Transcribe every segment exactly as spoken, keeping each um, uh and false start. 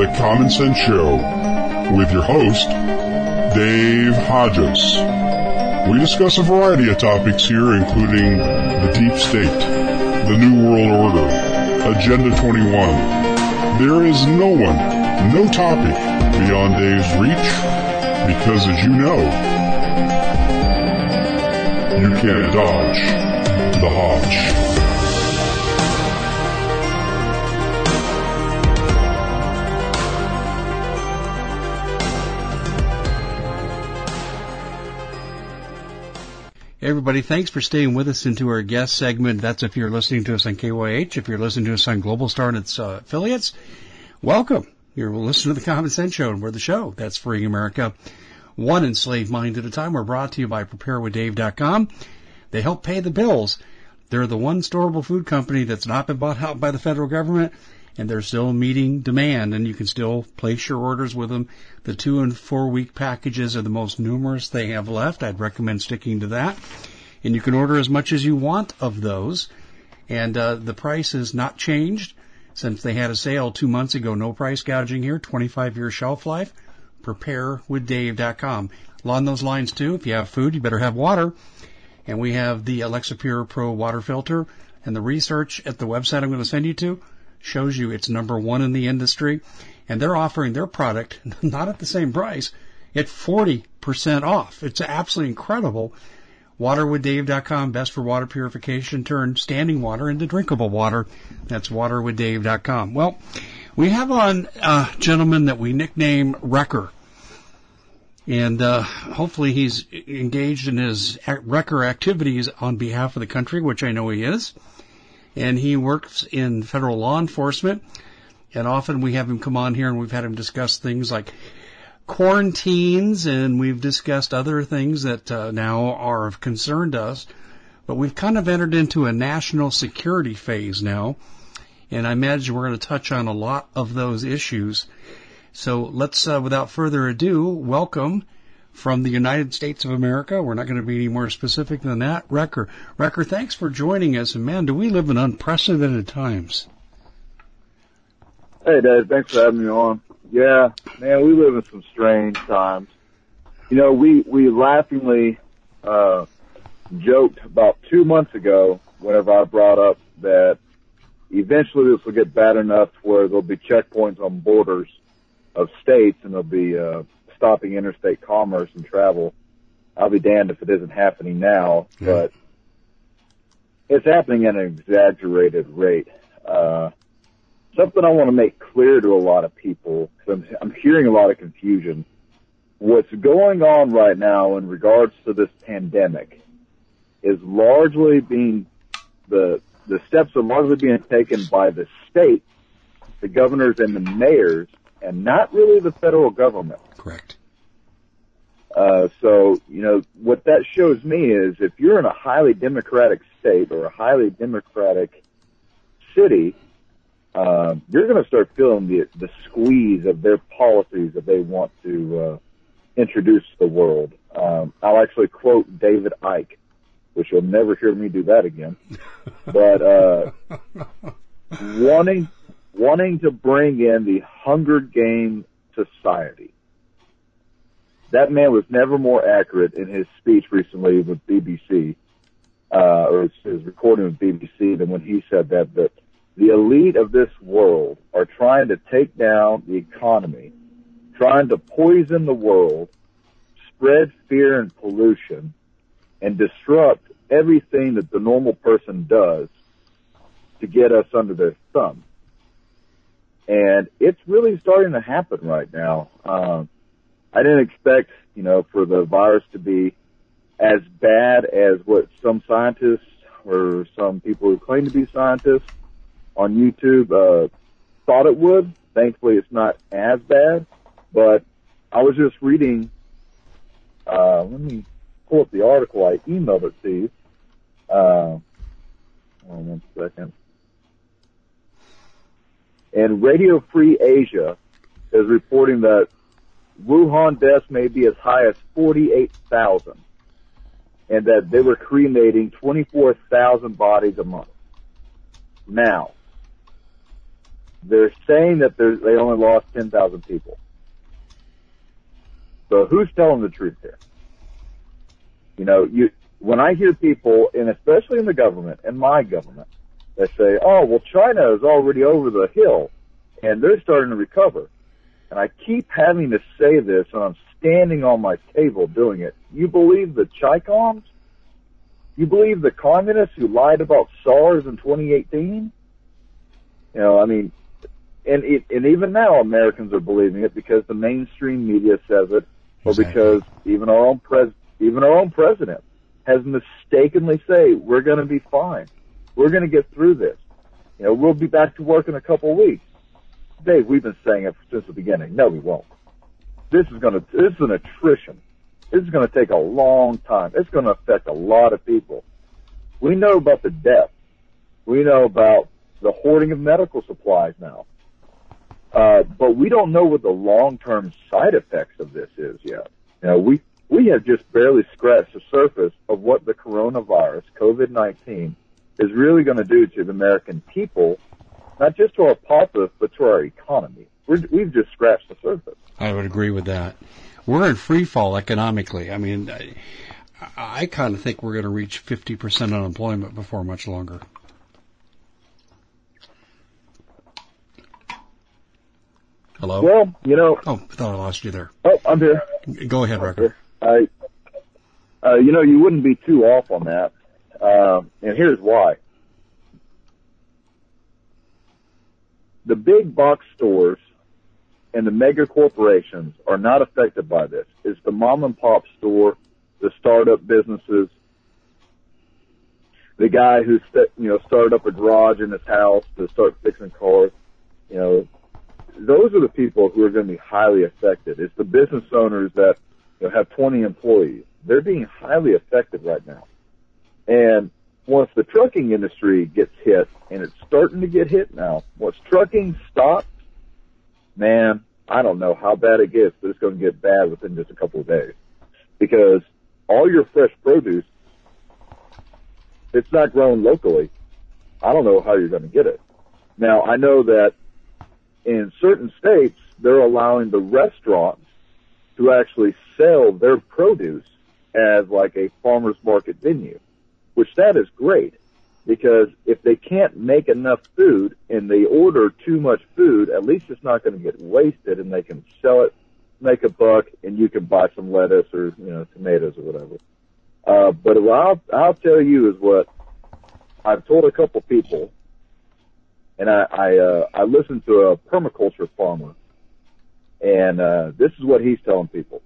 The Common Sense Show with your host, Dave Hodges. We discuss a variety of topics here, including the deep state, the New World Order, Agenda twenty-one. There is no one, no topic beyond Dave's reach, because as you know, you can't dodge the Hodge. Hey everybody, thanks for staying with us into our guest segment. That's if you're listening to us on K Y H. If you're listening to us on Global Star and its uh, affiliates, welcome. You're listening to the Common Sense Show, and we're the show that's freeing America one enslaved mind at a time. We're brought to you by prepare with dave dot com. They help pay the bills. They're the one storable food company that's not been bought out by the federal government, and they're still meeting demand, and you can still place your orders with them. The two and four week packages are the most numerous they have left. I'd recommend sticking to that. And you can order as much as you want of those. And uh, the price has not changed since they had a sale two months ago. No price gouging here, twenty-five year shelf life. prepare with dave dot com. Along those lines, too, if you have food, you better have water. And we have the Alexa Pure Pro water filter. And the research at the website I'm going to send you to shows you it's number one in the industry. And they're offering their product, not at the same price, at forty percent off. It's absolutely incredible. water with dave dot com, best for water purification. Turn standing water into drinkable water. That's water with dave dot com. Well, we have on a gentleman that we nickname Wrecker. And uh, hopefully he's engaged in his Wrecker activities on behalf of the country, which I know he is. And he works in federal law enforcement. And often we have him come on here and we've had him discuss things like quarantines, and we've discussed other things that uh, now are of concern to us. But we've kind of entered into a national security phase now. And I imagine we're going to touch on a lot of those issues. So let's, uh, without further ado, welcome from the United States of America. We're not going to be any more specific than that. Wrecker. Wrecker, thanks for joining us. And man, do we live in unprecedented times. Hey, Dave. Thanks for having me on. Yeah, man, we live in some strange times. You know, we, we laughingly uh, joked about two months ago whenever I brought up that eventually this will get bad enough where there'll be checkpoints on borders of states and they'll be uh, stopping interstate commerce and travel. I'll be damned if it isn't happening now, yeah. But it's happening at an exaggerated rate. Uh Something I want to make clear to a lot of people, because I'm, I'm hearing a lot of confusion. What's going on right now in regards to this pandemic is largely being, the the steps are largely being taken by the state, the governors and the mayors, and not really the federal government. Correct. Uh, so, you know, what that shows me is if you're in a highly democratic state or a highly democratic city, Uh, you're going to start feeling the, the squeeze of their policies that they want to uh, introduce to the world. Um, I'll actually quote David Icke, which you'll never hear me do that again. But uh, wanting wanting to bring in the Hunger Game society. That man was never more accurate in his speech recently with B B C, uh, or his, his recording with B B C, than when he said that that. The elite of this world are trying to take down the economy, trying to poison the world, spread fear and pollution, and disrupt everything that the normal person does to get us under their thumb. And it's really starting to happen right now. Um, I didn't expect, you know, for the virus to be as bad as what some scientists or some people who claim to be scientists on YouTube uh, thought it would. Thankfully, it's not as bad. But I was just reading. Uh, let me pull up the article. I emailed it to you. Uh, one second. And Radio Free Asia is reporting that Wuhan deaths may be as high as forty-eight thousand, and that they were cremating twenty-four thousand bodies a month. Now, they're saying that there's, they only lost ten thousand people. So who's telling the truth here? You know, you, when I hear people, and especially in the government, and my government, they say, oh, well, China is already over the hill, and they're starting to recover. And I keep having to say this, and I'm standing on my table doing it. You believe the Chi-Coms? You believe the communists who lied about SARS in twenty eighteen? You know, I mean, and it, and even now Americans are believing it because the mainstream media says it, or exactly. because even our own pres even our own president has mistakenly say we're going to be fine, we're going to get through this. You know, we'll be back to work in a couple of weeks. Dave, we've been saying it since the beginning. No, we won't. This is going to this is an attrition. This is going to take a long time. It's going to affect a lot of people. We know about the death. We know about the hoarding of medical supplies now. Uh, but we don't know what the long-term side effects of this is yet. You know, we, we have just barely scratched the surface of what the coronavirus, COVID nineteen, is really going to do to the American people, not just to our populace, but to our economy. We're, we've just scratched the surface. I would agree with that. We're in free fall economically. I mean, I, I kind of think we're going to reach fifty percent unemployment before much longer. Hello? Well, you know... Oh, I thought I lost you there. Oh, I'm here. Go ahead, Rucker. I, uh, you know, you wouldn't be too off on that. Uh, and here's why. The big box stores and the mega corporations are not affected by this. It's the mom and pop store, the startup businesses, the guy who, st- you know, started up a garage in his house to start fixing cars. You know, those are the people who are going to be highly affected. It's the business owners that, you know, have twenty employees. They're being highly affected right now. And once the trucking industry gets hit, and it's starting to get hit now, once trucking stops, man, I don't know how bad it gets, but it's going to get bad within just a couple of days. Because all your fresh produce, it's not grown locally. I don't know how you're going to get it. Now, I know that in certain states, they're allowing the restaurants to actually sell their produce as like a farmer's market venue, which that is great, because if they can't make enough food and they order too much food, at least it's not going to get wasted and they can sell it, make a buck, and you can buy some lettuce or, you know, tomatoes or whatever. Uh, but what I'll, I'll tell you is what I've told a couple people, and I, I, uh, I listened to a permaculture farmer, and, uh, this is what he's telling people.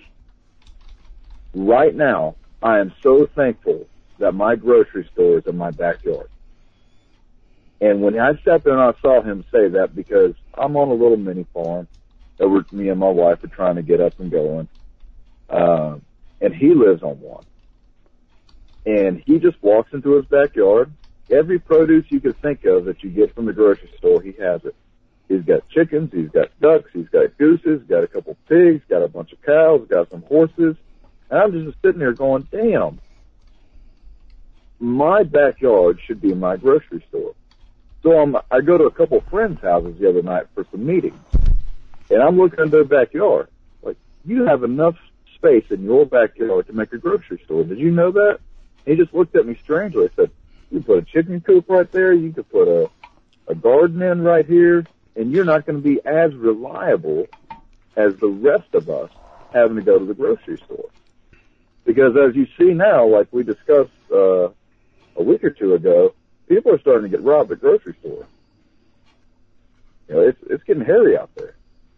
Right now, I am so thankful that my grocery store is in my backyard. And when I sat there and I saw him say that, because I'm on a little mini farm that we're, me and my wife are trying to get up and going, uh, and he lives on one. And he just walks into his backyard. Every produce you could think of that you get from the grocery store, he has it. He's got chickens, he's got ducks, he's got gooses, got a couple pigs, got a bunch of cows, got some horses. And I'm just sitting there going, damn, my backyard should be my grocery store. So I'm, I go to a couple friends' houses the other night for some meetings, and I'm looking at their backyard. Like, you have enough space in your backyard to make a grocery store. Did you know that? He just looked at me strangely. I said, you put a chicken coop right there, you could put a, a garden in right here, and you're not going to be as reliable as the rest of us having to go to the grocery store. Because as you see now, like we discussed uh, a week or two ago, people are starting to get robbed at grocery stores. You know, it's it's getting hairy out there.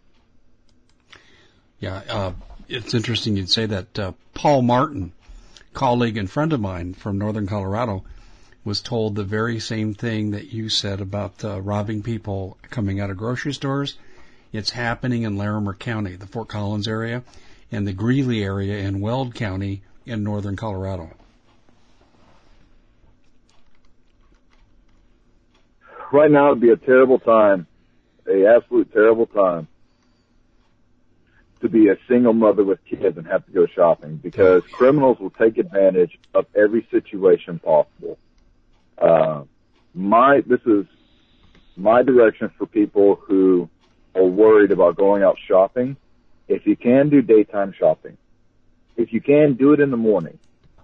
Yeah, uh, it's interesting you'd say that. Uh, Paul Martin, colleague and friend of mine from Northern Colorado, was told the very same thing that you said about uh, robbing people coming out of grocery stores. It's happening in Larimer County, the Fort Collins area, and the Greeley area in Weld County in Northern Colorado. Right now would be a terrible time, a absolute terrible time, to be a single mother with kids and have to go shopping, because criminals will take advantage of every situation possible. Uh, my, this is, my direction for people who are worried about going out shopping, if you can, do daytime shopping. If you can, do it in the morning.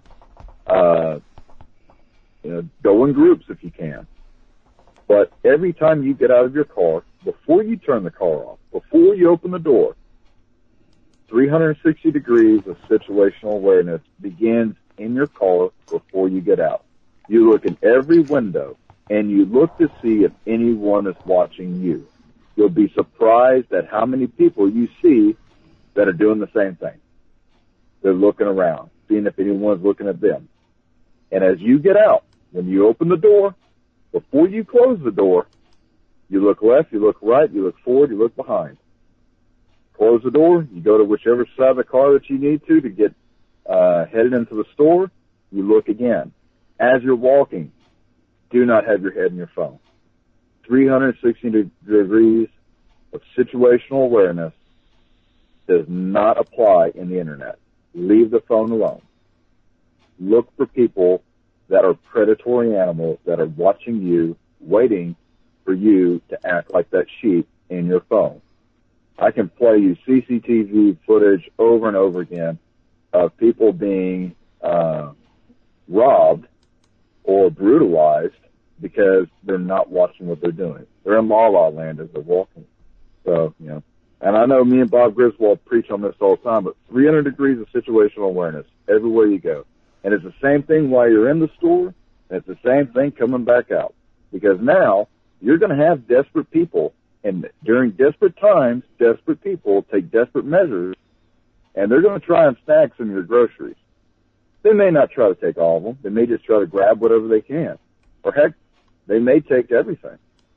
Uh, you know, go in groups if you can. But every time you get out of your car, before you turn the car off, before you open the door, three hundred sixty degrees of situational awareness begins in your car before you get out. You look in every window, and you look to see if anyone is watching you. You'll be surprised at how many people you see that are doing the same thing. They're looking around, seeing if anyone's looking at them. And as you get out, when you open the door, before you close the door, you look left, you look right, you look forward, you look behind. Close the door, you go to whichever side of the car that you need to to get uh, headed into the store, you look again. As you're walking, do not have your head in your phone. three hundred sixty degrees of situational awareness does not apply in the internet. Leave the phone alone. Look for people that are predatory animals that are watching you, waiting for you to act like that sheep in your phone. I can play you C C T V footage over and over again of people being uh, robbed or brutalized because they're not watching what they're doing. They're in La La Land as they're walking. So, you know, and I know me and Bob Griswold preach on this all the time, but three hundred degrees of situational awareness everywhere you go. And it's the same thing while you're in the store, and it's the same thing coming back out. Because now you're going to have desperate people, and during desperate times, desperate people take desperate measures, and they're going to try and snag some of your groceries. They may not try to take all of them. They may just try to grab whatever they can. Or heck, they may take everything.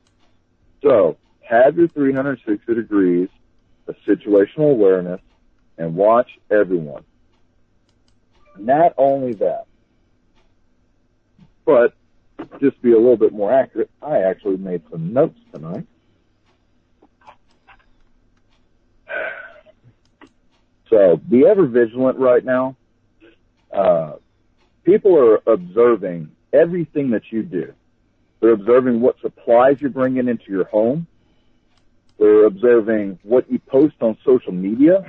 So have your three hundred sixty degrees of situational awareness and watch everyone. Not only that, but just to be a little bit more accurate, I actually made some notes tonight. So be ever vigilant right now. Uh, people are observing everything that you do. They're observing what supplies you're bringing into your home. They're observing what you post on social media,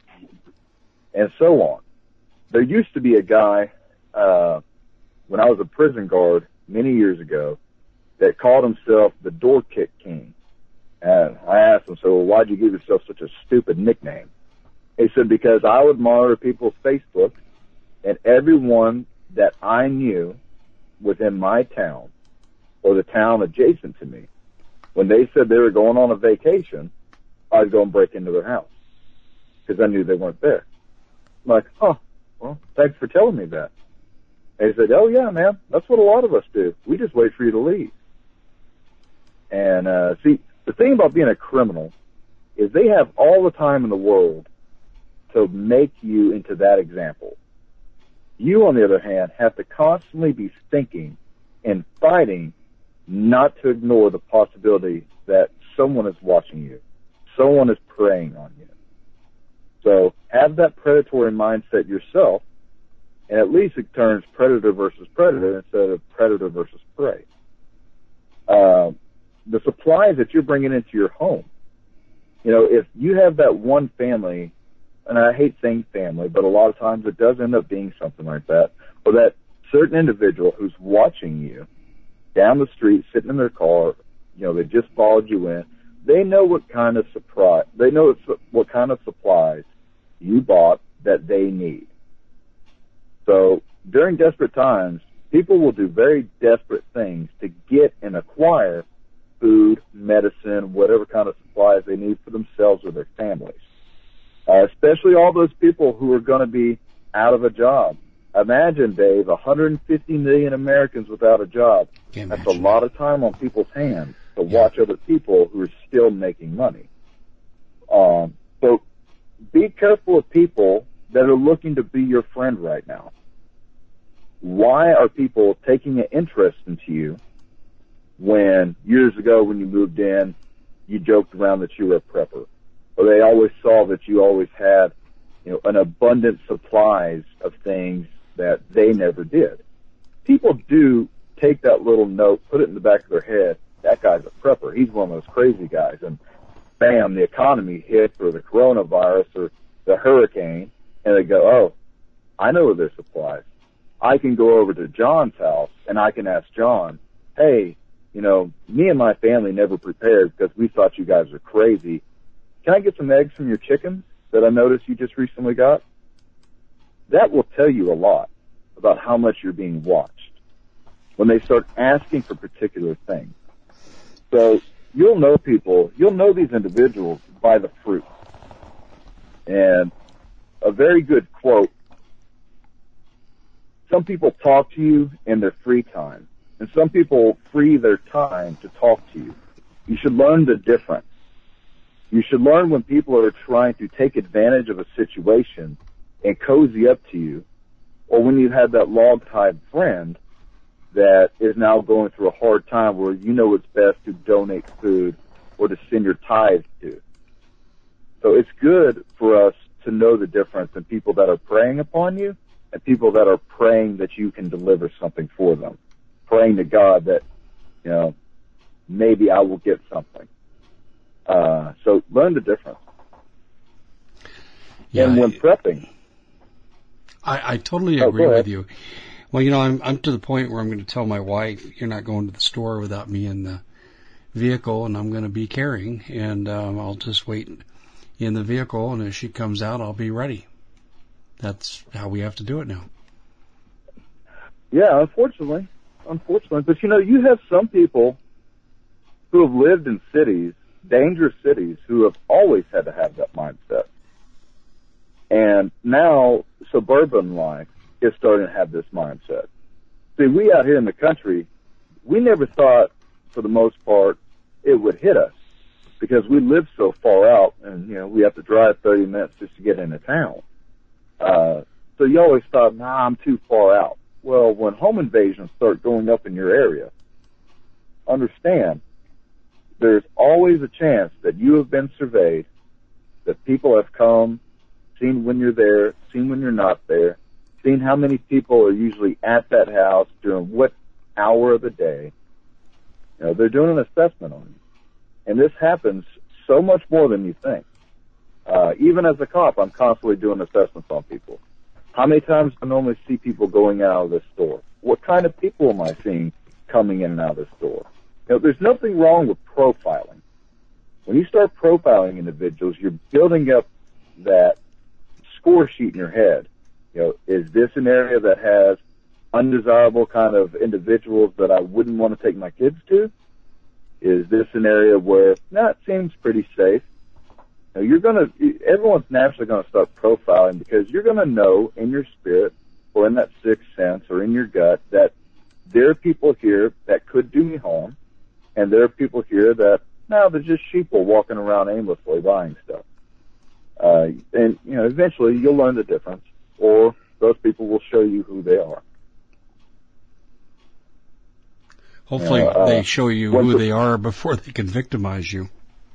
and so on. There used to be a guy, uh, when I was a prison guard many years ago, that called himself the Door Kick King. And I asked him, so why'd you give yourself such a stupid nickname? He said, because I would monitor people's Facebook, and everyone that I knew within my town or the town adjacent to me, when they said they were going on a vacation, I'd go and break into their house because I knew they weren't there. I'm like, huh, well, thanks for telling me that. And he said, oh, yeah, man, that's what a lot of us do. We just wait for you to leave. And, uh, see, the thing about being a criminal is they have all the time in the world to make you into that example. You, on the other hand, have to constantly be thinking and fighting not to ignore the possibility that someone is watching you. Someone is preying on you. So have that predatory mindset yourself, and at least it turns predator versus predator instead of predator versus prey. Uh, the supplies that you're bringing into your home, you know, if you have that one family, and I hate saying family, but a lot of times it does end up being something like that, or that certain individual who's watching you down the street, sitting in their car, you know, they just followed you in, they know what kind of supply, they know what kind of supplies you bought that they need. So during desperate times, people will do very desperate things to get and acquire food, medicine, whatever kind of supplies they need for themselves or their families. Uh, especially all those people who are going to be out of a job. Imagine, Dave, one hundred fifty million Americans without a job. That's a lot of time on people's hands to yeah. watch other people who are still making money. Um, so be careful of people that are looking to be your friend right now. Why are people taking an interest into you when years ago when you moved in, you joked around that you were a prepper? Or they always saw that you always had, you know, an abundant supplies of things that they never did. People do take that little note, put it in the back of their head, that guy's a prepper. He's one of those crazy guys. And bam, the economy hits, or the coronavirus, or the hurricane, and they go, oh, I know where there's supplies. I can go over to John's house, and I can ask John, hey, you know, me and my family never prepared because we thought you guys were crazy. Can I get some eggs from your chickens that I noticed you just recently got? That will tell you a lot about how much you're being watched when they start asking for particular things. So you'll know people, you'll know these individuals by the fruit. And a very good quote, some people talk to you in their free time, and some people free their time to talk to you. You should learn the difference. You should learn when people are trying to take advantage of a situation and cozy up to you, or when you have that log-tied friend that is now going through a hard time where you know it's best to donate food or to send your tithes to. So it's good for us to know the difference in people that are preying upon you and people that are praying that you can deliver something for them, praying to God that, you know, maybe I will get something. Uh, so learn the difference. Yeah, and when prepping, I, I totally oh, agree with you. Well, you know, I'm I'm to the point where I'm going to tell my wife, you're not going to the store without me in the vehicle, and I'm going to be carrying, and um, I'll just wait in the vehicle, and as she comes out, I'll be ready. That's how we have to do it now. Yeah, unfortunately. Unfortunately. But, you know, you have some people who have lived in cities, dangerous cities, who have always had to have that mindset. And now suburban life is starting to have this mindset. See, we out here in the country, we never thought, for the most part, it would hit us because we live so far out and, you know, we have to drive thirty minutes just to get into town. Uh, so you always thought, nah, I'm too far out. Well, when home invasions start going up in your area, understand there's always a chance that you have been surveyed, that people have come, seen when you're there, seen when you're not there, seen how many people are usually at that house during what hour of the day. You know, they're doing an assessment on you. And this happens so much more than you think. Uh, even as a cop, I'm constantly doing assessments on people. How many times do I normally see people going out of this store? What kind of people am I seeing coming in and out of this store? You know, there's nothing wrong with profiling. When you start profiling individuals, you're building up that score sheet in your head. You know, is this an area that has undesirable kind of individuals that I wouldn't want to take my kids to? Is this an area where, nah, it seems pretty safe? Now, you're gonna, everyone's naturally gonna start profiling because you're gonna know in your spirit or in that sixth sense or in your gut that there are people here that could do me harm, and there are people here that, no, they're just sheeple walking around aimlessly buying stuff. Uh, and, you know, eventually you'll learn the difference, or those people will show you who they are. Hopefully you know, uh, they show you who they are before they can victimize you.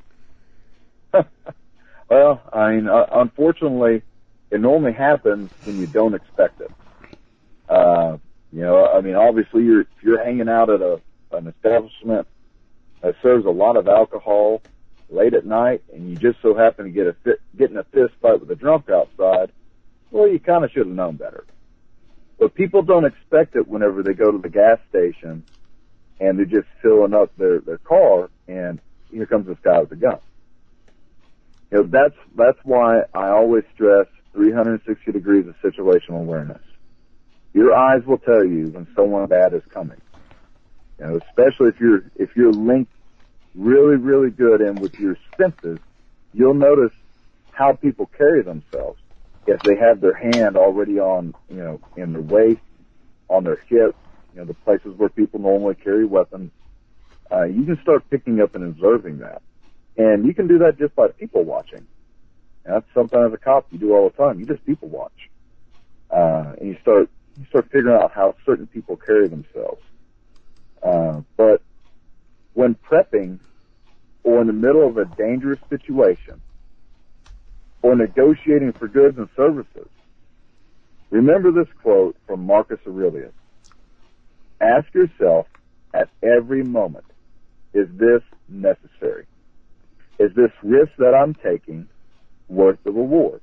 Well, I mean, uh, unfortunately, it normally happens when you don't expect it. Uh, you know, I mean, obviously, you're if you're hanging out at a an establishment that serves a lot of alcohol late at night, and you just so happen to get a fit, get in a fist fight with a drunk outside. Well, you kind of should have known better. But people don't expect it whenever they go to the gas station and they're just filling up their their car, and here comes this guy with a gun. You know, that's, that's why I always stress three hundred sixty degrees of situational awareness. Your eyes will tell you when someone bad is coming. You know, especially if you're, if you're linked really, really good in with your senses, you'll notice how people carry themselves. If they have their hand already on, you know, in their waist, on their hip, you know, the places where people normally carry weapons, uh, you can start picking up and observing that. And you can do that just by people watching. And that's something as a cop you do all the time. You just people watch. Uh, and you start, you start figuring out how certain people carry themselves. Uh, but when prepping or in the middle of a dangerous situation or negotiating for goods and services, remember this quote from Marcus Aurelius. Ask yourself at every moment, is this necessary? Is this risk that I'm taking worth the reward?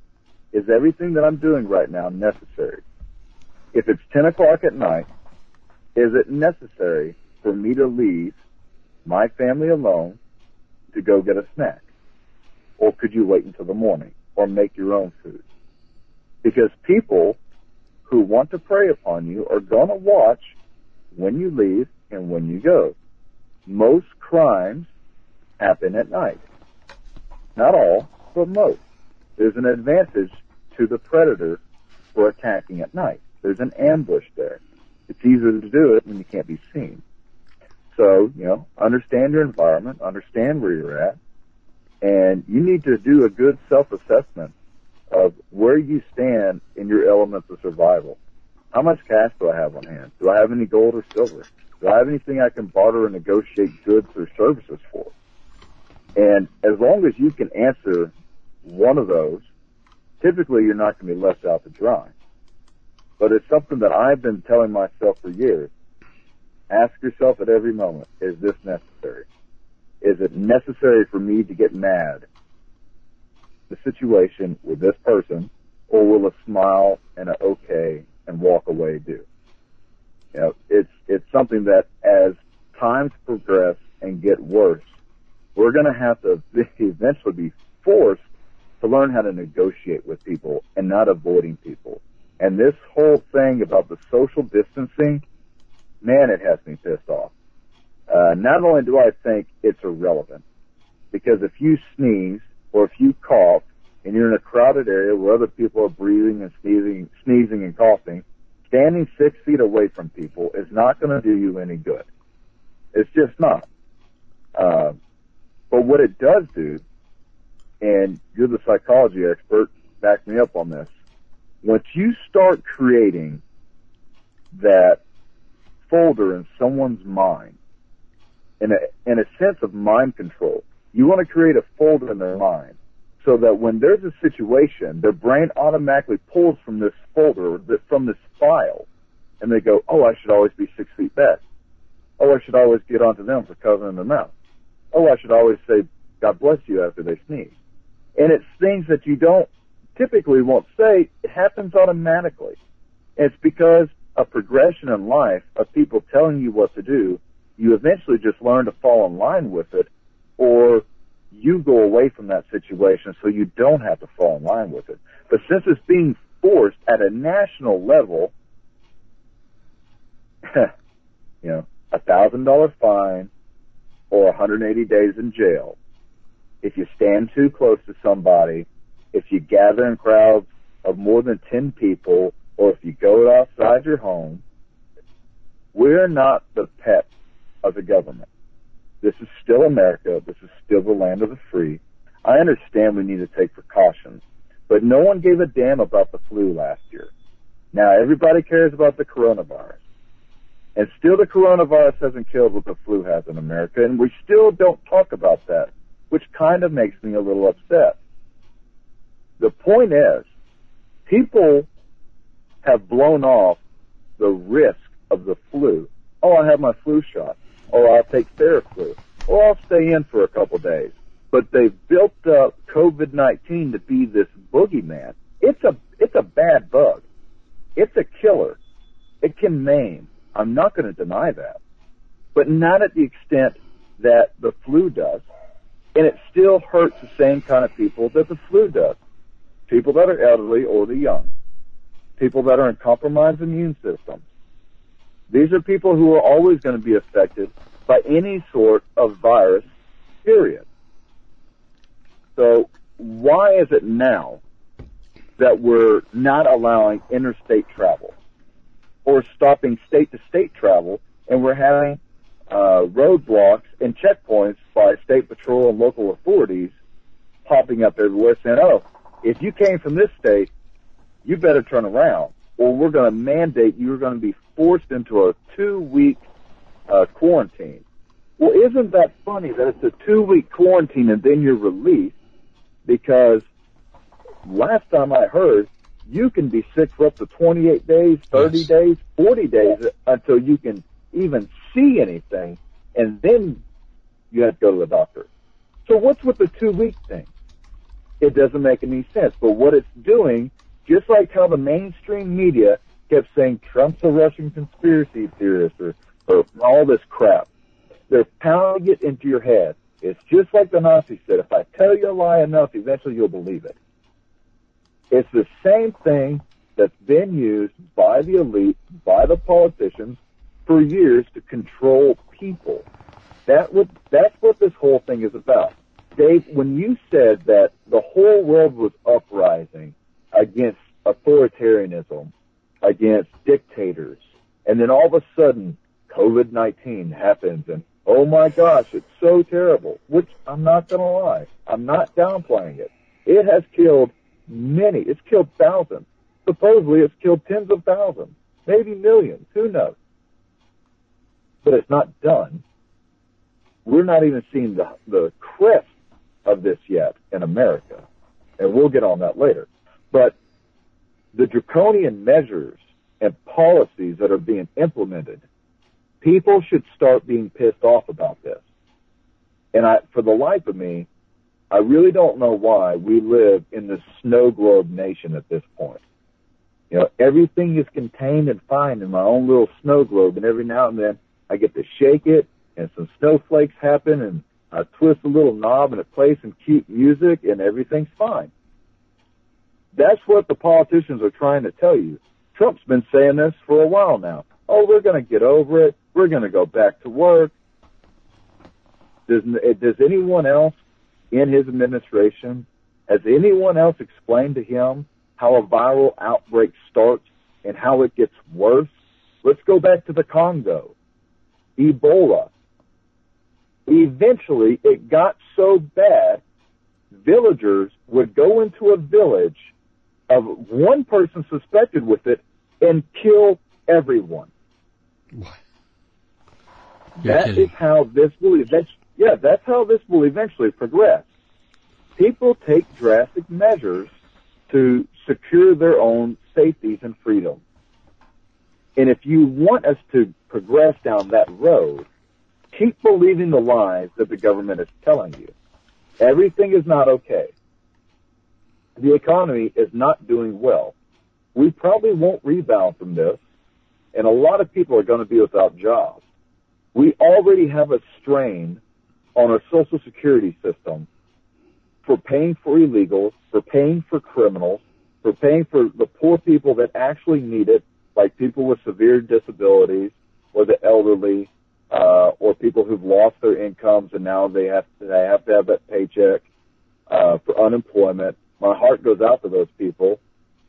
Is everything that I'm doing right now necessary? If it's ten o'clock at night, is it necessary for me to leave my family alone to go get a snack? Or could you wait until the morning or make your own food? Because people who want to prey upon you are going to watch when you leave and when you go. Most crimes happen at night. Not all, but most. There's an advantage to the predator for attacking at night. There's an ambush there. It's easier to do it when you can't be seen. So, you know, understand your environment, understand where you're at, and you need to do a good self-assessment of where you stand in your elements of survival. How much cash do I have on hand? Do I have any gold or silver? Do I have anything I can barter and negotiate goods or services for? And as long as you can answer one of those, typically you're not going to be left out to dry. But it's something that I've been telling myself for years. Ask yourself at every moment, is this necessary? Is it necessary for me to get mad the situation with this person, or will a smile and a okay and walk away do? You know, it's it's something that as times progress and get worse, we're going to have to eventually be forced to learn how to negotiate with people and not avoiding people. And this whole thing about the social distancing, man, it has me pissed off. Uh, not only do I think it's irrelevant, because if you sneeze or if you cough and you're in a crowded area where other people are breathing and sneezing, sneezing and coughing, standing six feet away from people is not going to do you any good. It's just not. Uh, but what it does do, and you're the psychology expert, back me up on this, once you start creating that folder in someone's mind, in a, in a sense of mind control, you want to create a folder in their mind so that when there's a situation, their brain automatically pulls from this folder, from this file, and they go, oh, I should always be six feet back. Oh, I should always get onto them for covering their mouth. Oh, I should always say, God bless you after they sneeze. And it's things that you don't typically won't say. It happens automatically. And it's because a progression in life of people telling you what to do, you eventually just learn to fall in line with it, or you go away from that situation so you don't have to fall in line with it. But since it's being forced at a national level, you know, a thousand dollar fine or one hundred eighty days in jail. If you stand too close to somebody, if you gather in crowds of more than ten people, or if you go outside your home, we're not the pets of the government. This is still America. This is still the land of the free. I understand we need to take precautions, but no one gave a damn about the flu last year. Now everybody cares about the coronavirus. And still the coronavirus hasn't killed what the flu has in America, and we still don't talk about that, which kind of makes me a little upset. The point is, people have blown off the risk of the flu. Oh, I have my flu shot. Oh, I'll take Theraflu. Or I'll stay in for a couple days. But they've built up COVID nineteen to be this boogeyman. It's a, it's a bad bug. It's a killer. It can maim. I'm not going to deny that. But not at the extent that the flu does. And it still hurts the same kind of people that the flu does. People that are elderly or the young. People that are in compromised immune systems. These are people who are always going to be affected by any sort of virus, period. So why is it now that we're not allowing interstate travel or stopping state-to-state travel, and we're having uh, roadblocks and checkpoints by state patrol and local authorities popping up everywhere saying, oh, if you came from this state, you better turn around, or we're going to mandate you're going to be forced into a two-week uh, quarantine. Well, isn't that funny that it's a two-week quarantine and then you're released? Because last time I heard, you can be sick for up to twenty-eight days, thirty yes. days, forty days until you can even see anything, and then you have to go to the doctor. So what's with the two-week thing? It doesn't make any sense. But what it's doing, just like how the mainstream media kept saying Trump's a Russian conspiracy theorist or, or all this crap, they're pounding it into your head. It's just like the Nazis said, if I tell you a lie enough, eventually you'll believe it. It's the same thing that's been used by the elite, by the politicians, for years to control people. That would, that's what this whole thing is about. Dave, when you said that the whole world was uprising against authoritarianism, against dictators, and then all of a sudden COVID nineteen happens and, oh my gosh, it's so terrible, which I'm not going to lie. I'm not downplaying it. It has killed many. It's killed thousands. Supposedly it's killed tens of thousands, maybe millions. Who knows? But it's not done. We're not even seeing the, the crest of this yet in America. And we'll get on that later. But the draconian measures and policies that are being implemented, people should start being pissed off about this. And I, for the life of me, I really don't know why we live in this snow globe nation at this point. You know, everything is contained and fine in my own little snow globe, and every now and then I get to shake it, and some snowflakes happen, and I twist a little knob, and it plays some cute music, and everything's fine. That's what the politicians are trying to tell you. Trump's been saying this for a while now. Oh, we're going to get over it. We're going to go back to work. Does, does anyone else in his administration, has anyone else explained to him how a viral outbreak starts and how it gets worse? Let's go back to the Congo. Ebola. Eventually, it got so bad, villagers would go into a village of one person suspected with it and kill everyone. What? That kidding. is how this will eventually, yeah, that's how this will eventually progress. People take drastic measures to secure their own safeties and freedom. And if you want us to progress down that road, keep believing the lies that the government is telling you. Everything is not okay. The economy is not doing well. We probably won't rebound from this, and a lot of people are going to be without jobs. We already have a strain on our Social Security system for paying for illegals, for paying for criminals, for paying for the poor people that actually need it, like people with severe disabilities or the elderly, uh, or people who've lost their incomes and now they have to, they have to have that paycheck uh, for unemployment. My heart goes out to those people.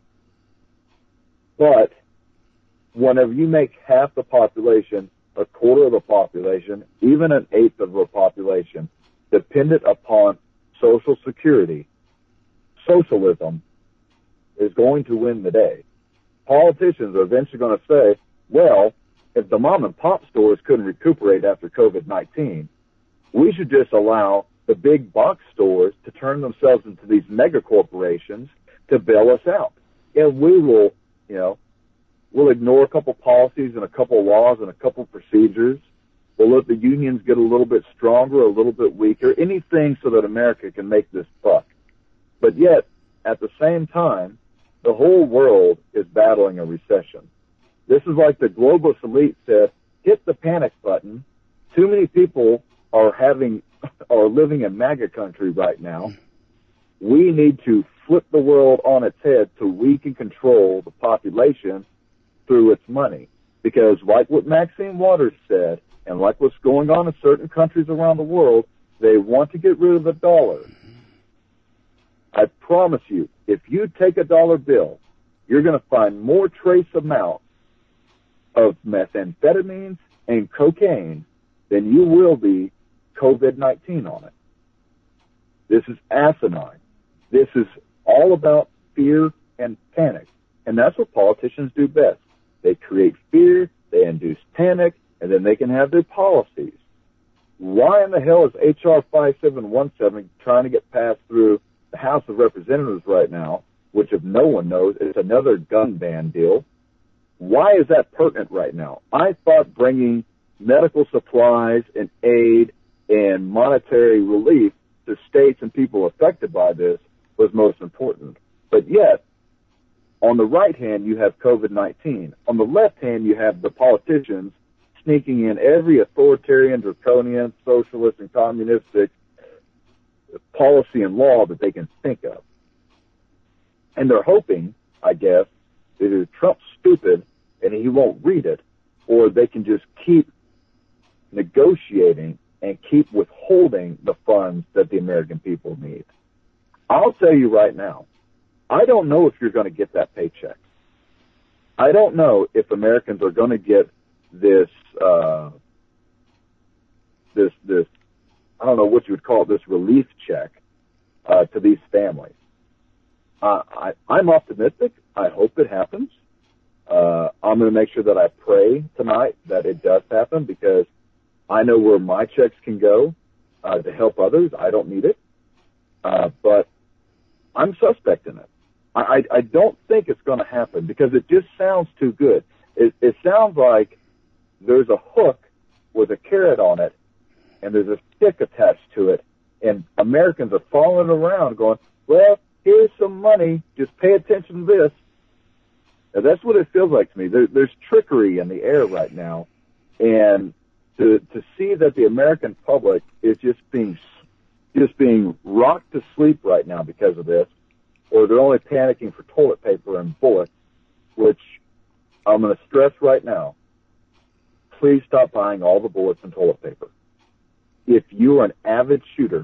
But whenever you make half the population, a quarter of the population, even an eighth of the population dependent upon Social Security, socialism is going to win the day. Politicians are eventually going to say, well, if the mom and pop stores couldn't recuperate after COVID nineteen, we should just allow the big box stores to turn themselves into these mega corporations to bail us out. And we will, you know, we'll ignore a couple policies and a couple laws and a couple procedures. We'll let the unions get a little bit stronger, a little bit weaker, anything so that America can make this buck. But yet, at the same time, the whole world is battling a recession. This is like the globalist elite said, hit the panic button. Too many people are having, are living in MAGA country right now. We need to flip the world on its head so we can control the population through its money. Because like what Maxine Waters said, and like what's going on in certain countries around the world, they want to get rid of the dollar. I promise you, if you take a dollar bill, you're going to find more trace amounts of methamphetamines and cocaine than you will be COVID nineteen on it. This is asinine. This is all about fear and panic. And that's what politicians do best. They create fear, they induce panic, and then they can have their policies. Why in the hell is H R five seven one seven trying to get passed through the House of Representatives right now, which if no one knows, is another gun ban deal? Why is that pertinent right now? I thought bringing medical supplies and aid and monetary relief to states and people affected by this was most important. But yet, on the right hand, you have COVID nineteen. On the left hand, you have the politicians sneaking in every authoritarian, draconian, socialist, and communistic policy and law that they can think of. And they're hoping, I guess, that either Trump's stupid and he won't read it, or they can just keep negotiating and keep withholding the funds that the American people need. I'll tell you right now, I don't know if you're going to get that paycheck. I don't know if Americans are going to get this, uh, this, this, I don't know what you would call it, this relief check, uh, to these families. Uh, I, I'm optimistic. I hope it happens. Uh, I'm going to make sure that I pray tonight that it does happen, because I know where my checks can go, uh, to help others. I don't need it. Uh, but I'm suspect in it. I, I, I don't think it's going to happen because it just sounds too good. It, it sounds like there's a hook with a carrot on it, and there's a stick attached to it, and Americans are following around going, well, here's some money, just pay attention to this. Now, that's what it feels like to me. There, there's trickery in the air right now, and to to see that the American public is just being just being rocked to sleep right now because of this, or they're only panicking for toilet paper and bullets, which I'm going to stress right now. Please stop buying all the bullets and toilet paper. If you're an avid shooter,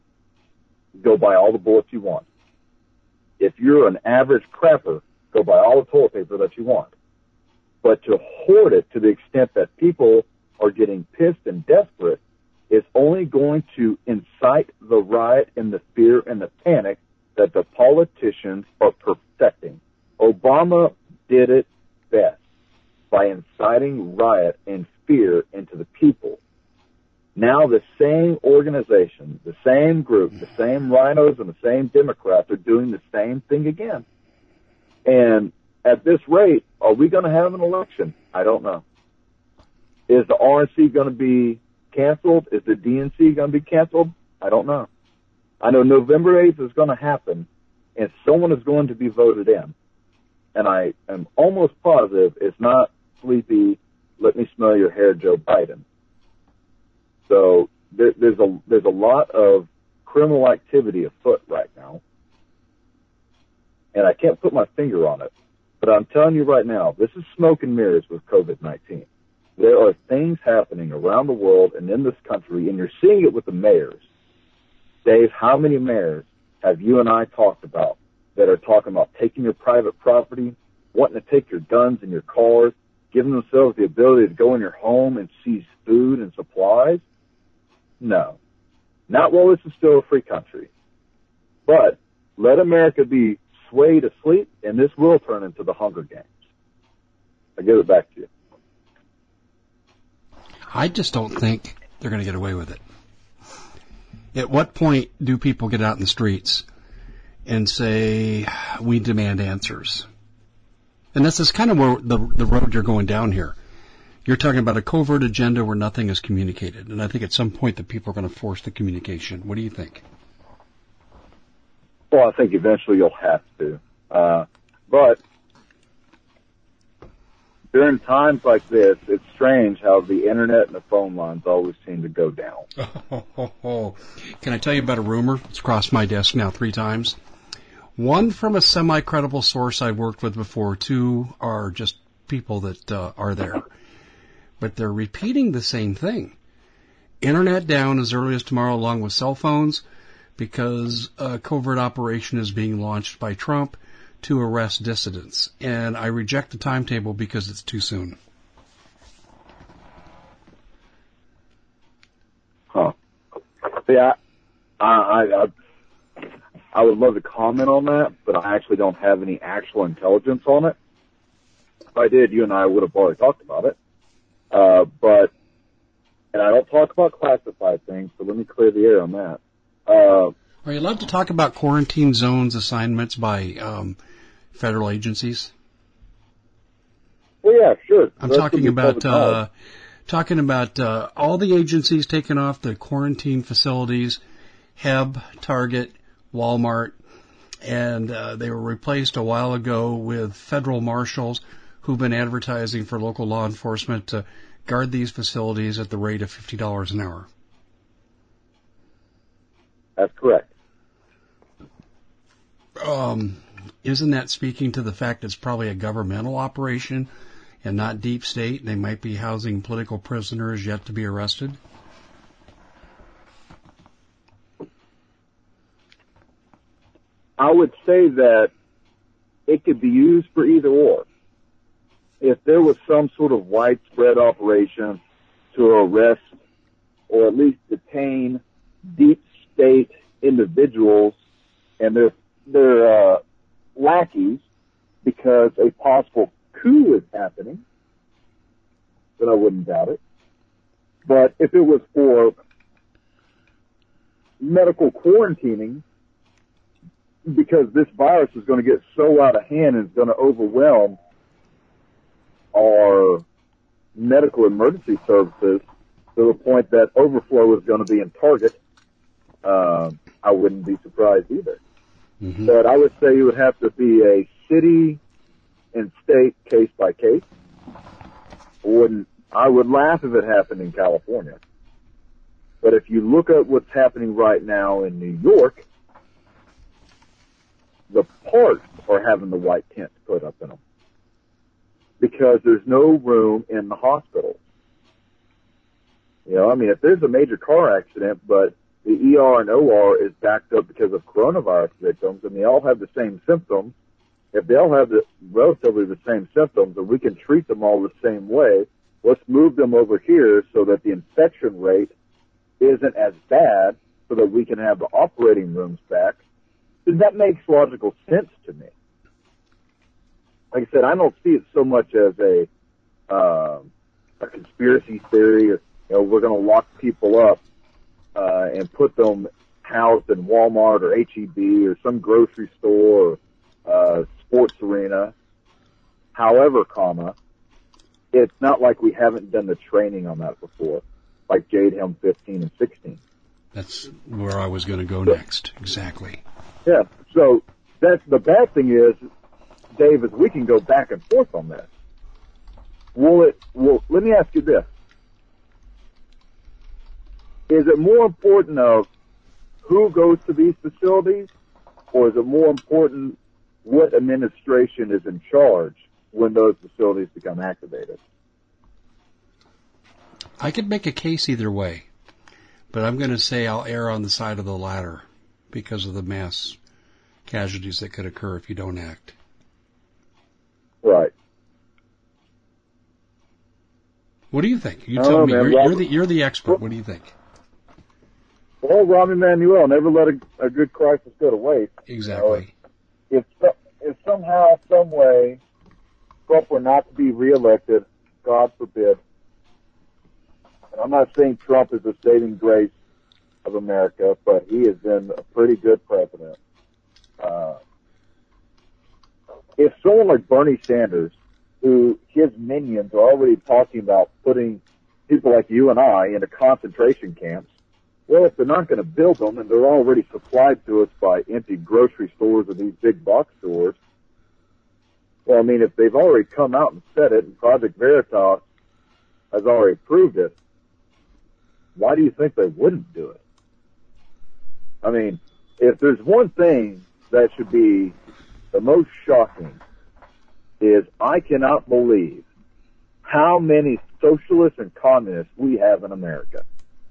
go buy all the bullets you want. If you're an average crapper, go buy all the toilet paper that you want. But to hoard it to the extent that people are getting pissed and desperate is only going to incite the riot and the fear and the panic that the politicians are perfecting. Obama did it best by inciting riot and fear into the people. Now the same organization, the same group, the same rhinos and the same Democrats are doing the same thing again. And at this rate, are we going to have an election? I don't know. Is the R N C going to be canceled? Is the D N C going to be canceled? I don't know. I know November eighth is going to happen, and someone is going to be voted in. And I am almost positive it's not sleepy, let me smell your hair, Joe Biden. So there, there's a there's a lot of criminal activity afoot right now, and I can't put my finger on it. But I'm telling you right now, this is smoke and mirrors with COVID nineteen. There are things happening around the world and in this country, and you're seeing it with the mayors. Dave, how many mayors have you and I talked about that are talking about taking your private property, wanting to take your guns and your cars, giving themselves the ability to go in your home and seize food and supplies? No. Not while this is still a free country. But let America be swayed asleep, and this will turn into the Hunger Games. I give it back to you. I just don't think they're going to get away with it. At what point do people get out in the streets and say, we demand answers? And this is kind of where the, the road you're going down here. You're talking about a covert agenda where nothing is communicated. And I think at some point the people are going to force the communication. What do you think? Well, I think eventually you'll have to. Uh, but during times like this, it's strange how the internet and the phone lines always seem to go down. Oh, oh, oh. Can I tell you about a rumor? It's crossed my desk now three times. One from a semi-credible source I've worked with before. Two are just people that uh, are there. But they're repeating the same thing. Internet down as early as tomorrow along with cell phones because a covert operation is being launched by Trump to arrest dissidents. And I reject the timetable because it's too soon. Huh. Yeah, I, I, I, I would love to comment on that, but I actually don't have any actual intelligence on it. If I did, you and I would have already talked about it. Uh, but, and I don't talk about classified things, so let me clear the air on that. Uh, Are you allowed to talk about quarantine zones assignments by um, federal agencies? Well, yeah, sure. I'm talking about uh, talking about uh, all the agencies taking off the quarantine facilities, H E B, Target, Walmart, and uh, they were replaced a while ago with federal marshals who've been advertising for local law enforcement to guard these facilities at the rate of fifty dollars an hour. That's correct. Um, isn't that speaking to the fact it's probably a governmental operation and not deep state? They might be housing political prisoners yet to be arrested? I would say that it could be used for either or. If there was some sort of widespread operation to arrest or at least detain deep state individuals and their their uh, lackeys because a possible coup is happening, then I wouldn't doubt it. But if it was for medical quarantining, because this virus is going to get so out of hand and is going to overwhelm our medical emergency services to the point that overflow is going to be in Target, uh, I wouldn't be surprised either. Mm-hmm. But I would say it would have to be a city and state case by case. Wouldn't I would laugh if it happened in California. But if you look at what's happening right now in New York, the parks are having the white tents put up in them because there's no room in the hospitals. You know, I mean, if there's a major car accident, but the E R and O R is backed up because of coronavirus victims, and they all have the same symptoms, if they all have the, relatively the same symptoms, and we can treat them all the same way, let's move them over here so that the infection rate isn't as bad so that we can have the operating rooms back. Then that makes logical sense to me. Like I said, I don't see it so much as a uh, a conspiracy theory, or you know, we're going to lock people up uh, and put them housed in Walmart or H E B or some grocery store or uh, sports arena. However, comma, it's not like we haven't done the training on that before, like Jade Helm fifteen and sixteen. That's where I was going to go next. Exactly. Yeah. So that's the bad thing is, Dave, is we can go back and forth on this. Will it? Well, let me ask you this: is it more important of who goes to these facilities, or is it more important what administration is in charge when those facilities become activated? I could make a case either way, but I'm going to say I'll err on the side of the latter because of the mass casualties that could occur if you don't act. Right. What do you think? You tell know, me. man, You're, Robert, you're the you're the expert. What do you think? Well, Rahm Emanuel, never let a, a good crisis go to waste. Exactly. You know, if if somehow, some way, Trump were not to be reelected, God forbid. And I'm not saying Trump is the saving grace of America, but he has been a pretty good president. Uh, if someone like Bernie Sanders, who his minions are already talking about putting people like you and I into concentration camps, well, if they're not going to build them and they're already supplied to us by empty grocery stores or these big box stores, well, I mean, if they've already come out and said it and Project Veritas has already proved it, why do you think they wouldn't do it? I mean, if there's one thing that should be the most shocking is I cannot believe how many socialists and communists we have in America.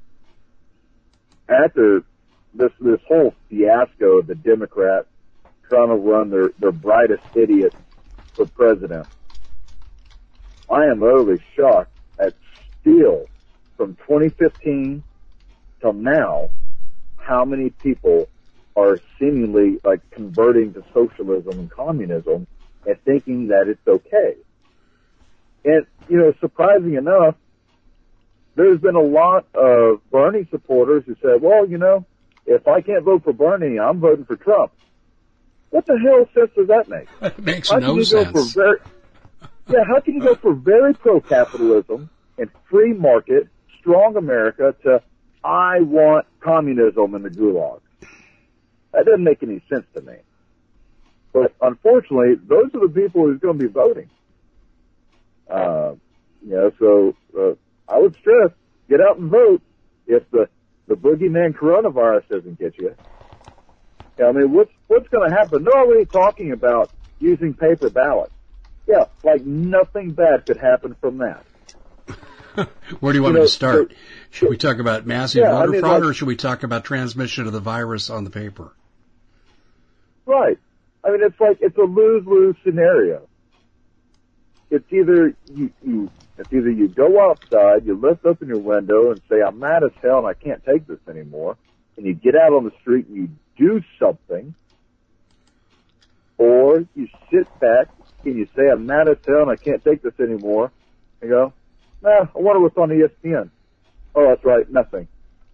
After this this whole fiasco of the Democrats trying to run their, their brightest idiot for president, I am utterly shocked at still, from twenty fifteen till now, how many people are seemingly like converting to socialism and communism and thinking that it's okay. And, you know, surprising enough, there's been a lot of Bernie supporters who said, well, you know, if I can't vote for Bernie, I'm voting for Trump. What the hell sense does that make? It makes how no can you sense. Go for very, yeah, how can you go for very pro-capitalism and free market, strong America to I want communism in the gulag. That doesn't make any sense to me. But unfortunately, those are the people who's going to be voting. Uh, you know, so uh, I would stress, get out and vote if the, the boogeyman coronavirus doesn't get you. I mean, what's, what's going to happen? They're already talking about using paper ballots. Yeah, like nothing bad could happen from that. Where do you want you me know, to start? so, should we talk about massive yeah, voter I mean, fraud, like, or should we talk about transmission of the virus on the paper? Right. I mean, it's like, it's a lose-lose scenario. It's either you, you, it's either you go outside, you lift up in your window and say, I'm mad as hell and I can't take this anymore, and you get out on the street and you do something, or you sit back and you say, I'm mad as hell and I can't take this anymore, and go, nah, I wonder what's on E S P N. Oh, that's right, nothing.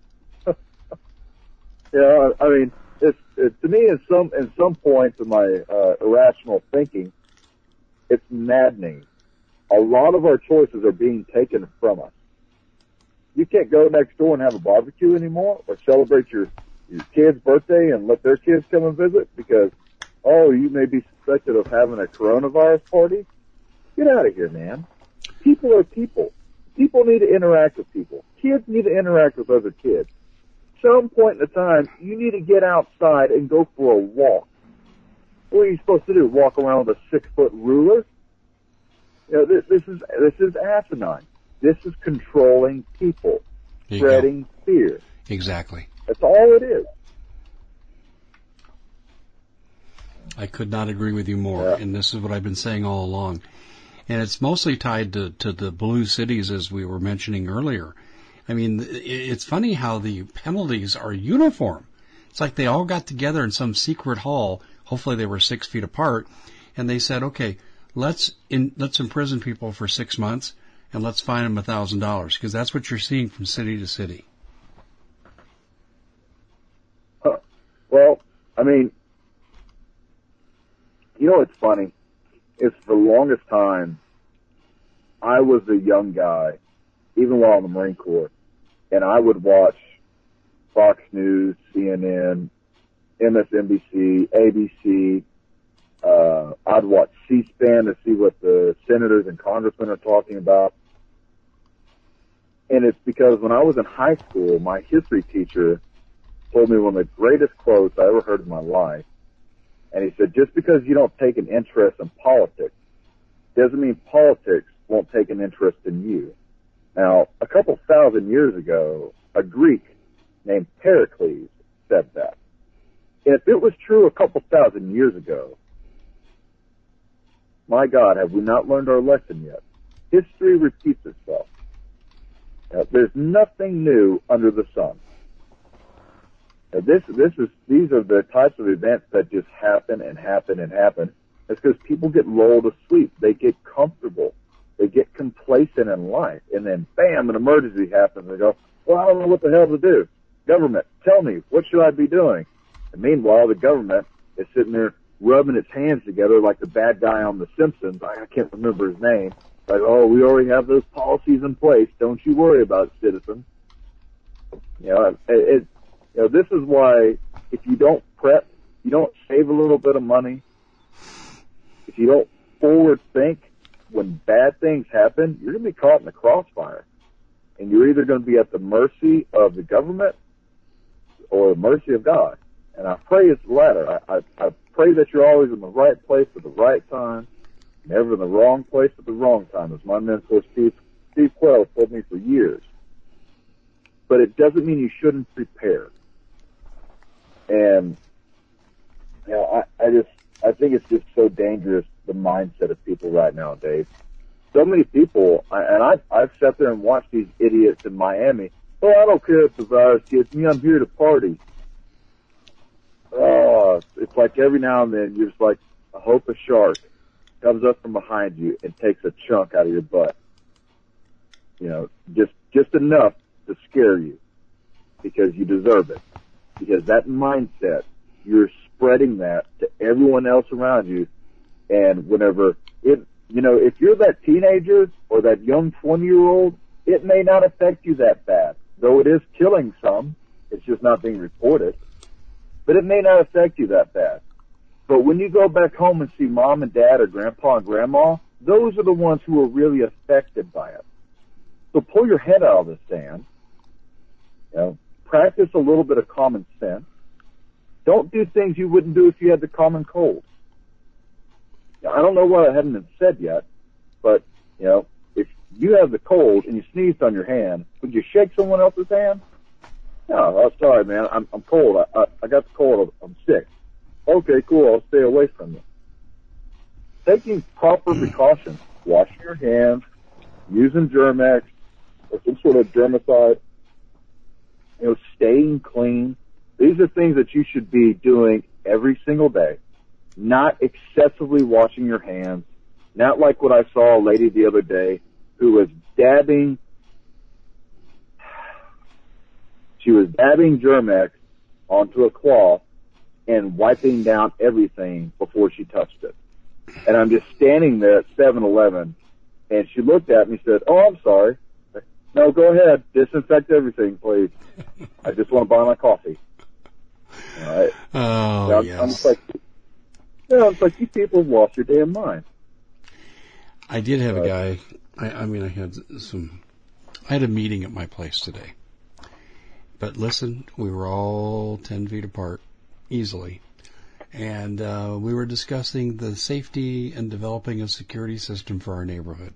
Yeah, I mean, it's, it, to me, in some, in some points of my, uh, irrational thinking, it's maddening. A lot of our choices are being taken from us. You can't go next door and have a barbecue anymore, or celebrate your, your kid's birthday and let their kids come and visit because, oh, you may be suspected of having a coronavirus party. Get out of here, man. People are people. People need to interact with people. Kids need to interact with other kids. Some point in the time, you need to get outside and go for a walk. What are you supposed to do? Walk around with a six-foot ruler? You know, this, this is this is asinine. This is controlling people, spreading fear. Exactly. That's all it is. I could not agree with you more, Yeah. and this is what I've been saying all along. And it's mostly tied to, to the blue cities, as we were mentioning earlier. I mean, it's funny how the penalties are uniform. It's like they all got together in some secret hall. Hopefully they were six feet apart. And they said, okay, let's in, let's imprison people for six months and let's fine them a thousand dollars, because that's what you're seeing from city to city. Huh. Well, I mean, you know what's funny? It's for the longest time, I was a young guy, even while in the Marine Corps, and I would watch Fox News, C N N, M S N B C, A B C. Uh, I'd watch C-SPAN to see what the senators and congressmen are talking about. And it's because when I was in high school, my history teacher told me one of the greatest quotes I ever heard in my life. And he said, just because you don't take an interest in politics doesn't mean politics won't take an interest in you. Now, a couple thousand years ago, a Greek named Pericles said that. And if it was true a couple thousand years ago, my God, have we not learned our lesson yet? History repeats itself. Now, there's nothing new under the sun. Now, this, this is, these are the types of events that just happen and happen and happen. It's because people get lulled to sleep. They get comfortable. They get complacent in life. And then, bam, an emergency happens. They go, well, I don't know what the hell to do. Government, tell me, what should I be doing? And meanwhile, the government is sitting there rubbing its hands together like the bad guy on The Simpsons. I can't remember his name. Like, oh, we already have those policies in place. Don't you worry about it, citizen. You know, it, it, you know, this is why if you don't prep, you don't save a little bit of money, if you don't forward think, when bad things happen, you're going to be caught in the crossfire. And you're either going to be at the mercy of the government or the mercy of God. And I pray it's the latter. I, I, I pray that you're always in the right place at the right time, never in the wrong place at the wrong time, as my mentor Steve, Steve Quayle told me for years. But it doesn't mean you shouldn't prepare. And, you know, I, I just, I think it's just so dangerous, the mindset of people right now, Dave. So many people, and I, I've sat there and watched these idiots in Miami. Oh, I don't care if the virus gets me. I'm here to party. Oh, it's like every now and then you're just like, I hope a shark comes up from behind you and takes a chunk out of your butt. You know, just, just enough to scare you because you deserve it. Because that mindset, you're spreading that to everyone else around you. And whenever it, you know, if you're that teenager or that young twenty year old it may not affect you that bad, though it is killing some. It's just not being reported. But it may not affect you that bad. But when you go back home and see mom and dad or grandpa and grandma, those are the ones who are really affected by it. So pull your head out of the sand. You know, practice a little bit of common sense. Don't do things you wouldn't do if you had the common cold. Now, I don't know what I haven't been said yet, but, you know, if you have the cold and you sneezed on your hand, would you shake someone else's hand? No, I'm sorry, man. I'm, I'm cold. I, I, I got the cold. I'm sick. Okay, cool. I'll stay away from you. Taking proper precautions, washing your hands, using Germex or some sort of germicide, you know, staying clean. These are things that you should be doing every single day. Not excessively washing your hands. Not like what I saw a lady the other day who was dabbing, she was dabbing Germex onto a cloth and wiping down everything before she touched it. And I'm just standing there at seven eleven, and she looked at me and said, "Oh, I'm sorry. No, go ahead. Disinfect everything, please. I just want to buy my coffee." All right. Oh, now, yes. I'm just like, you know, it's like you people have lost your damn mind. I did have uh, a guy, I, I mean, I had some, I had a meeting at my place today. But listen, we were all ten feet apart, easily. And uh, we were discussing the safety and developing a security system for our neighborhood.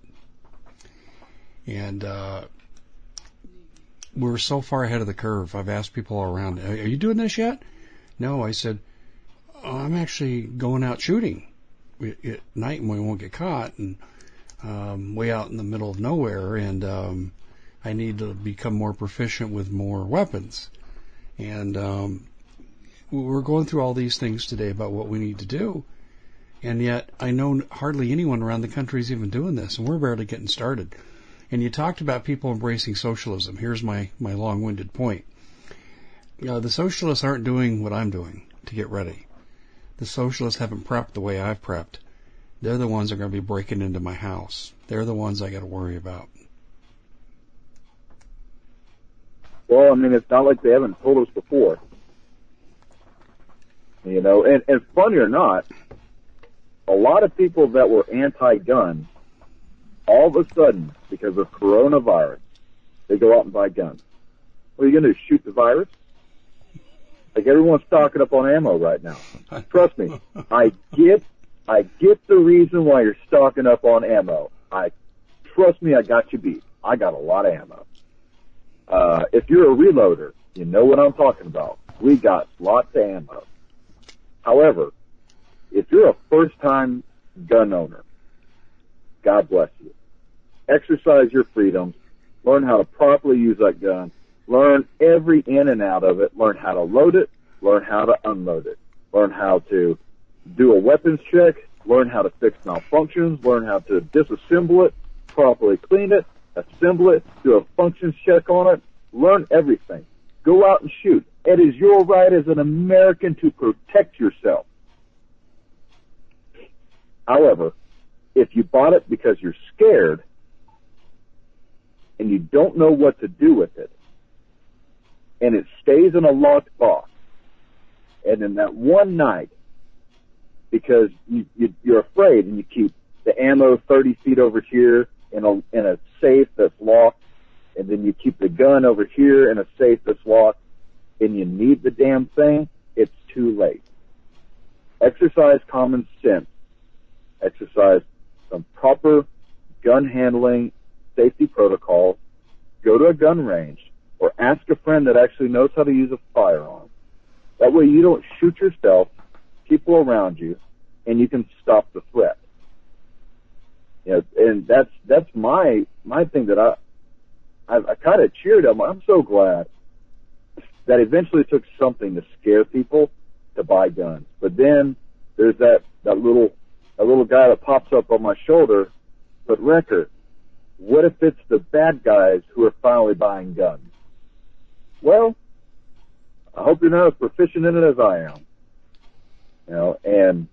And uh, we're so far ahead of the curve. I've asked people around, are you doing this yet? No, I said, I'm actually going out shooting at night and we won't get caught, and um, way out in the middle of nowhere, and um, I need to become more proficient with more weapons. And um, we're going through all these things today about what we need to do, and yet I know hardly anyone around the country is even doing this, and we're barely getting started. And you talked about people embracing socialism. Here's my, my long-winded point. Uh, the socialists aren't doing what I'm doing to get ready. The socialists haven't prepped the way I've prepped. They're the ones that are going to be breaking into my house. They're the ones I got to worry about. Well, I mean, it's not like they haven't told us before. You know, and, and funny or not, a lot of people that were anti-gun, all of a sudden, because of coronavirus, they go out and buy guns. What are you going to do, shoot the virus? Like, everyone's stocking up on ammo right now. Trust me, I get, I get the reason why you're stocking up on ammo. I, trust me, I got you beat. I got a lot of ammo. Uh, if you're a reloader, you know what I'm talking about. We got lots of ammo. However, if you're a first-time gun owner, God bless you. Exercise your freedoms. Learn how to properly use that gun. Learn every in and out of it. Learn how to load it. Learn how to unload it. Learn how to do a weapons check. Learn how to fix malfunctions. Learn how to disassemble it, properly clean it, assemble it, do a functions check on it. Learn everything. Go out and shoot. It is your right as an American to protect yourself. However, if you bought it because you're scared and you don't know what to do with it, and it stays in a locked box, and in that one night, because you, you, you're afraid and you keep the ammo thirty feet over here in a, in a safe that's locked, and then you keep the gun over here in a safe that's locked, and you need the damn thing, it's too late. Exercise common sense. Exercise some proper gun handling safety protocols. Go to a gun range or ask a friend that actually knows how to use a firearm. That way you don't shoot yourself, people around you, and you can stop the threat. You know, and that's that's my my thing that I I, I kind of cheered up. I'm so glad that eventually it took something to scare people to buy guns. But then there's that that little that little guy that pops up on my shoulder. But Wrecker, what if it's the bad guys who are finally buying guns? Well, I hope you're not as proficient in it as I am. You know, and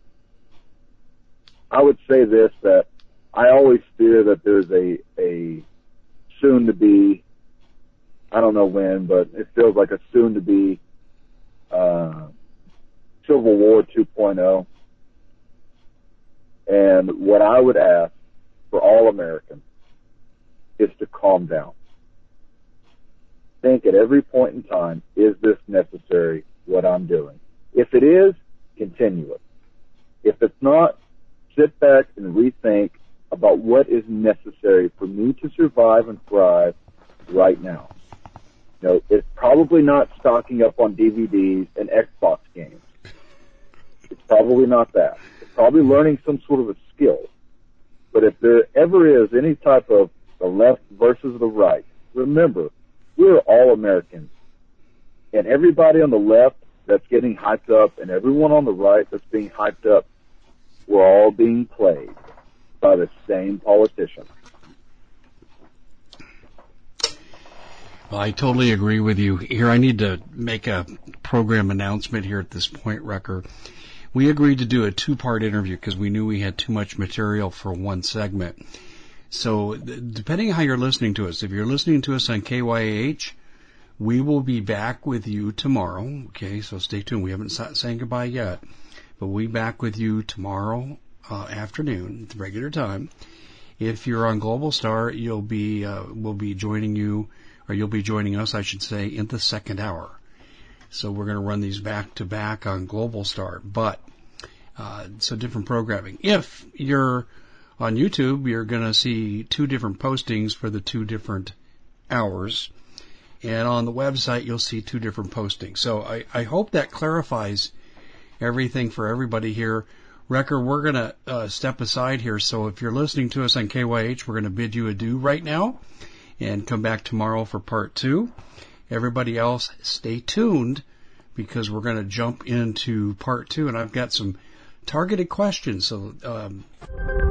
I would say this, that I always fear that there's a, a soon soon to be, I don't know when, but it feels like a soon to be uh, Civil War two point oh. And what I would ask for all Americans is to calm down. Think at every point in time, is this necessary, what I'm doing? If it is, continue it. If it's not, sit back and rethink about what is necessary for me to survive and thrive right now. You know, it's probably not stocking up on D V Ds and Xbox games. It's probably not that. It's probably learning some sort of a skill. But if there ever is any type of the left versus the right, remember, we're all Americans. And everybody on the left that's getting hyped up and everyone on the right that's being hyped up, we're all being played by the same politician. Well, I totally agree with you. Here, I need to make a program announcement here at this point, Wrecker. We agreed to do a two-part interview because we knew we had too much material for one segment. So, depending on how you're listening to us, if you're listening to us on K Y A H, we will be back with you tomorrow. Okay, so stay tuned. We haven't saying goodbye yet, but we'll be back with you tomorrow uh, afternoon at the regular time. If you're on Global Star, you'll be uh, we'll be joining you, or you'll be joining us, I should say, in the second hour. So we're going to run these back to back on Global Star, but uh, so different programming. If you're on YouTube, you're going to see two different postings for the two different hours. And on the website, you'll see two different postings. So I, I hope that clarifies everything for everybody here. Wrecker, we're going to uh, step aside here. So if you're listening to us on K Y H, we're going to bid you adieu right now and come back tomorrow for part two. Everybody else, stay tuned because we're going to jump into part two. And I've got some targeted questions. So, um,